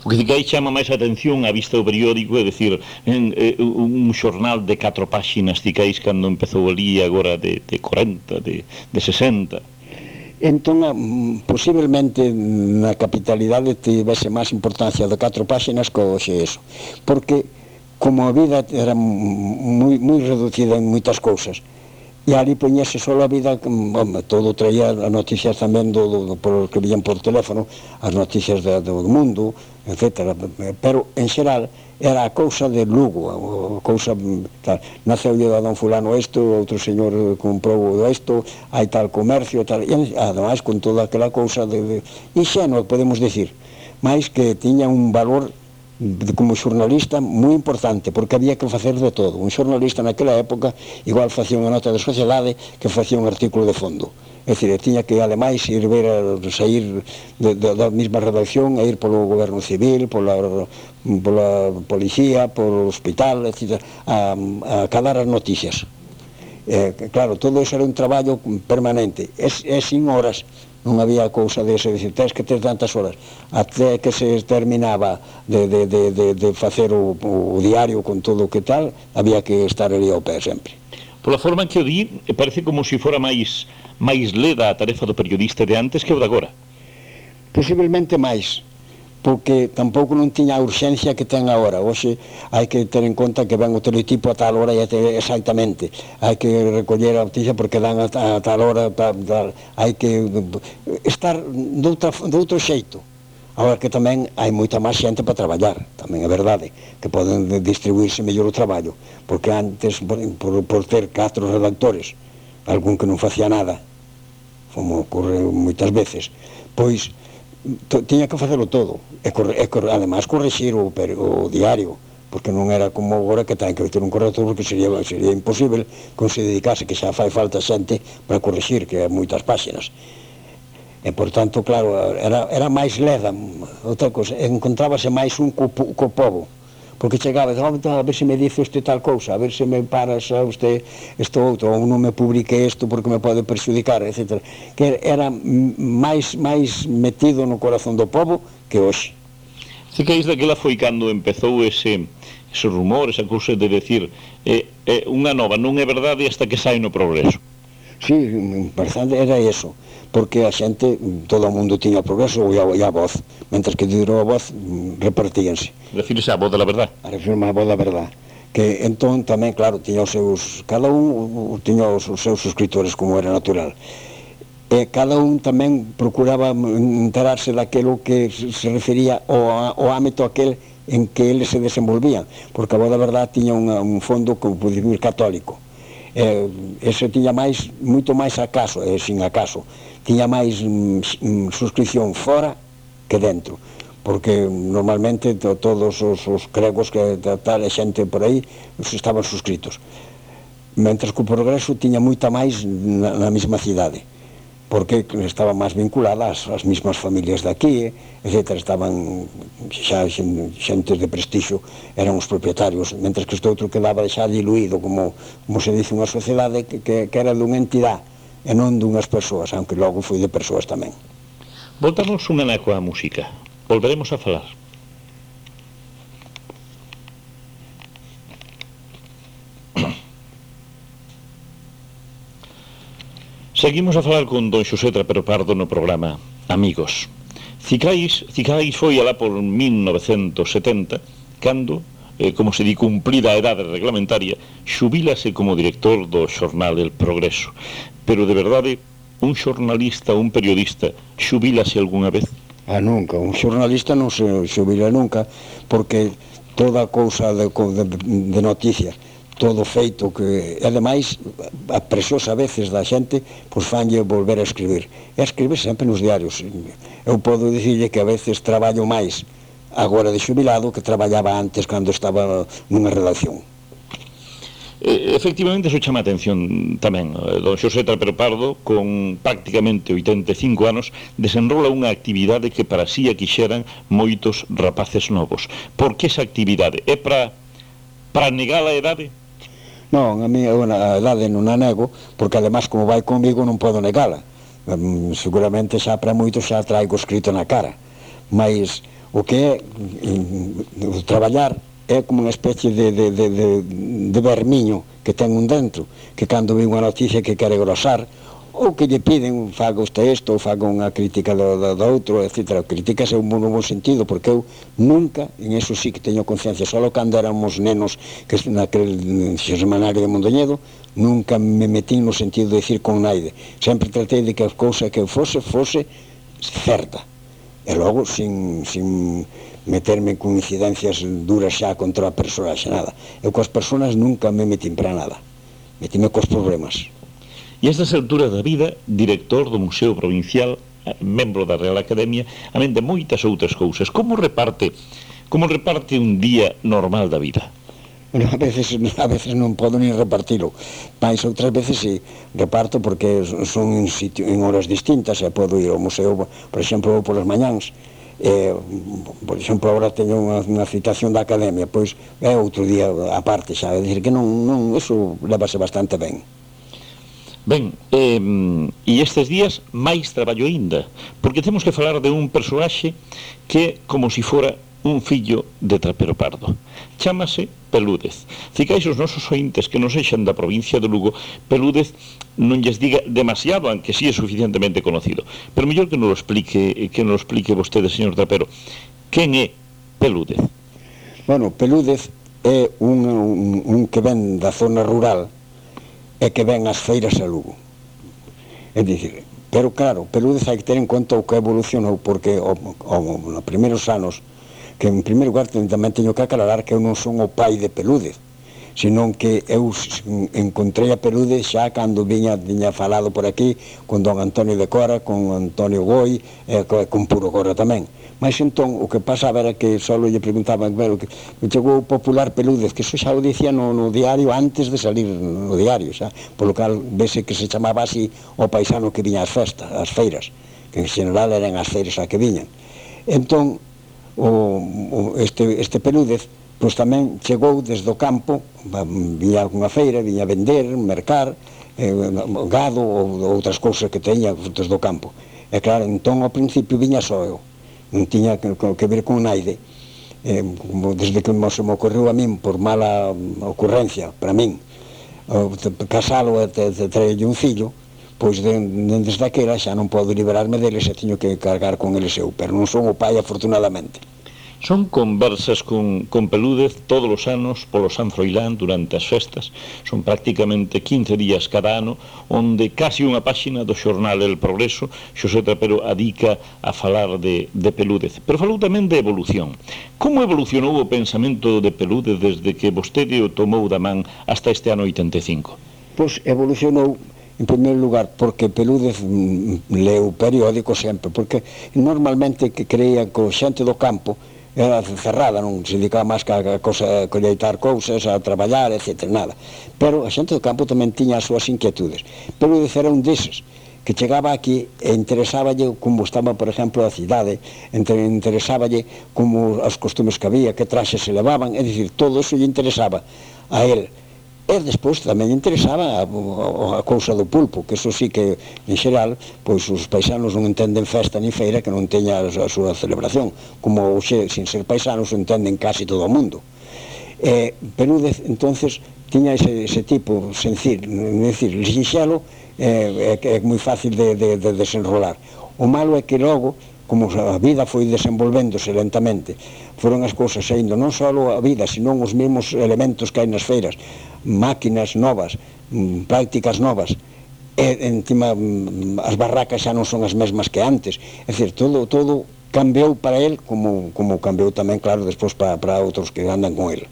O que aí chama máis a atención a vista do periódico, é dicir, un xornal de 4 páxinas, ticais cando empezou ali, agora de 40, de 60. Entón, posiblemente na capitalidade tivese máis importancia de 4 páxinas que hoxe eso, porque como a vida era moi reducida en moitas cousas, e ali poñese só a vida, todo traía as noticias tamén por que vían por teléfono, as noticias do mundo, etc. Pero en xeral era a cousa de Lugo, a cousa tal, naceu a don fulano isto, outro señor comprou isto, hai tal comercio, tal, e ademais con toda aquela cousa de inxenua, podemos decir, máis que tiña un valor como xornalista moi importante, porque había que facer de todo. Un xornalista naquela época igual facía unha nota de sociedade que facía un artículo de fondo. É dicir, tiña que ademais sair da mesma redacción e ir polo goberno civil, pola policía, polo hospital, etc., a cadar as noticias. Claro, todo eso era un traballo permanente, é sin horas. Non había cousa de ese, dicir, tens que ter tantas horas, até que se terminaba de facer o diario con todo o que tal, había que estar ali ao pé sempre. Pola forma en que o di, parece como se fora máis leda a tarefa do periodista de antes que o de agora. Posiblemente máis, porque tampouco non tiña a urxencia que ten agora. Hoxe hai que ter en conta que ven o teletipo a tal hora e exactamente, hai que recoller a noticia porque dan a tal hora, hai que estar doutro xeito. Agora que tamén hai moita máis xente para traballar, tamén é verdade, que poden distribuirse mellor o traballo, porque antes, por ter 4 redactores, algún que non facía nada, como ocorre moitas veces, pois tiña que facelo todo, e ademais correxir o diario, porque non era como agora que ten que ter un corrector, porque sería imposible que se dedicase, que xa fai falta xente para correxir, que hai moitas páxinas. E, por tanto, claro, era máis leda, outra cosa, encontrábase máis un co povo, porque chegaba, a ver se me dice usted tal cousa, a ver se me paras a usted isto outro, ou non me publique isto porque me pode perxudicar, etc. Que era máis metido no corazón do povo que hoxe. Se que daquela foi cando empezou ese rumor, esa cousa de decir unha nova non é verdade hasta que sai no Progreso. Sí, bastante era eso, porque a xente, todo o mundo tiña Progreso e a Voz, mentre que durou a Voz repartíanse. Refírese á Voz da Verdad. Refírese á Voz da Verdad, que entón tamén, claro, tiña os seus, cada un tiña os seus suscriptores, como era natural, e cada un tamén procuraba enterarse daquilo que se refería ao ámbito aquel en que eles se desenvolvían, porque a Voz da Verdad tiña un fondo, como pode dicir, católico. Ese tiña moito máis acaso, sin acaso, tiña máis suscripción fora que dentro, porque normalmente todos os gregos que tal xente por aí estaban suscritos, mentres que o Progreso tiña moita máis na mesma cidade, porque estaban máis vinculadas ás mesmas familias de aquí, etc. Estaban xa xentes de prestixio, eran os propietarios, mentres que este outro quedaba xa diluído, como se dice, unha sociedade que era dunha entidade e non dunhas persoas, aunque logo foi de persoas tamén. Voltamos unha naco á música, volveremos a falar. Seguimos a falar con don Xosé Trapero Pardo no programa Amigos. Cicais foi alá por 1970, cando, como se di, cumplida a edade reglamentaria, xubilase como director do xornal El Progreso. Pero, de verdade, un xornalista, un periodista, xubilase algunha vez? Nunca, un xornalista non se xubila nunca, porque toda a cousa de noticias, todo feito que, ademais, a presosa a veces da xente, pois fanlle volver a escribir. E escribir sempre nos diarios. Eu podo dicirlle que a veces traballo máis agora de xubilado que traballaba antes cando estaba nunha redacción. Efectivamente, iso chama a atención tamén. Don Xosé Trapero Pardo, con prácticamente 85 anos, desenrola unha actividade que para si a quixeran moitos rapaces novos. Por que esa actividade? É para negar a edade? Non, a edade non a nego, porque ademais como vai comigo non podo negala. Seguramente xa para moitos xa traigo escrito na cara, mas O que é traballar é como unha especie de vermiño que ten un dentro, que cando ve unha noticia que quere grosar, ou que lle piden faga usted isto, ou faga unha crítica do outro, etc. Críticas é un bon sentido, porque eu nunca, en eso sí que teño conciencia, solo cando éramos nenos, que naquele semanario de Mondoñedo, nunca me metí no sentido de decir con naide. Sempre tratei de que a cousa que fose certa, e logo sin meterme con incidencias duras xa contra a personaxe, nada. Eu coas personas nunca me metín para nada, metíme cos problemas. E a estas alturas da vida, director do Museo Provincial, membro da Real Academia, amén de moitas outras cousas. Como reparte un día normal da vida? Bueno, a veces non podo ni repartilo, mas outras veces sí reparto, porque son en horas distintas, e podo ir ao museo, por exemplo, polas mañáns, por exemplo, agora teño unha citación da Academia, pois é outro día aparte xa, é dicir que non, eso levase bastante ben. Ben, e estes días máis traballo aínda, porque temos que falar de un personaxe que é como se fora un fillo de Trapero Pardo. Chámase Pelúdez. Cicais os nosos ointes que non sexan da provincia de Lugo, Pelúdez non lles diga demasiado, aunque sí é suficientemente conocido. Pero mellor que nos lo explique vostede, señor Trapero. Quen é Pelúdez? Bueno, Pelúdez é un que ven da zona rural e que ven ás feiras a Lugo. É dicir, pero claro, Pelúdez hai que ter en conta o que evolucionou, porque nos primeiros anos, que en primeiro lugar tamén teño que aclarar que eu non son o pai de Pelúdez, senón que eu encontrei a Pelúdez xa cando viña falado por aquí con don Antonio de Cora, con Antonio Goi e con Puro Cora tamén. Mas entón o que pasaba era que só lle preguntaban, bueno, que chegou o popular Pelúdez, que iso xa o dicía no diario antes de salir no diario, xa, polo cal vese que se chamaba así o paisano que viña ás festas, ás feiras, que en general eran as feiras a que viñan. Entón este Pelúdez pois tamén chegou desde o campo, viña unha feira, viña a vender, mercar, gado ou outras cousas que teña desde o campo. E claro, entón ao principio viña só eu, non tiña que ver con naide. Desde que se me ocorreu a min, por mala ocurrencia para min, casalo e traerlle un fillo, pois desde aquela xa non podo liberarme deles e teño que cargar con eles eu, pero non son o pai, afortunadamente. Son conversas con Pelúdez todos os anos polo San Froilán durante as festas. Son prácticamente 15 días cada ano, onde casi unha páxina do xornal El Progreso Xosé Trapero adica a falar de Pelúdez. Pero falou tamén de evolución. Como evolucionou o pensamento de Pelúdez desde que vostede o tomou da man hasta este ano 85? Pois evolucionou en primeiro lugar porque Pelúdez leu periódico sempre, porque normalmente que creía que o xente do campo era cerrada, non se dedicaba máis que a colleitar cousas, a traballar, etc. Nada. Pero a xente do campo tamén tiña as súas inquietudes. Pelúdez era un deses que chegaba aquí e interesáballe como estaba, por exemplo, a cidade, interesáballe como os costumes que había, que traxes se levaban, é dicir, todo iso lle interesaba a él. E despois tamén interesaba a cousa do pulpo, que eso sí que, en xeral, pois os paisanos non entenden festa ni feira que non teña a súa celebración, como sin ser paisanos entenden casi todo o mundo. Pelúdez, entonces, tiña ese tipo, sinxelo, é moi fácil de desenrolar. O malo é que logo, como a vida foi desenvolvéndose lentamente, foron as cousas saindo, non só a vida, senón os mesmos elementos que hai nas feiras, máquinas novas, prácticas novas, e encima as barracas xa non son as mesmas que antes, é dicir, todo cambiou para el, como cambiou tamén, claro, despois para outros que andan con el.